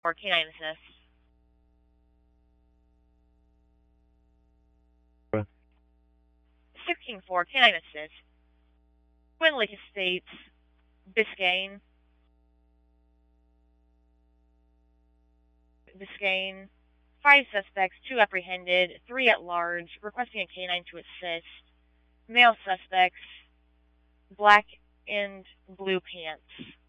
or canine assist. 16-4, canine assist. Twin Lake Estates, Biscayne. Biscayne. 5 suspects, 2 apprehended, 3 at large, requesting a canine to assist. Male suspects, black and blue pants.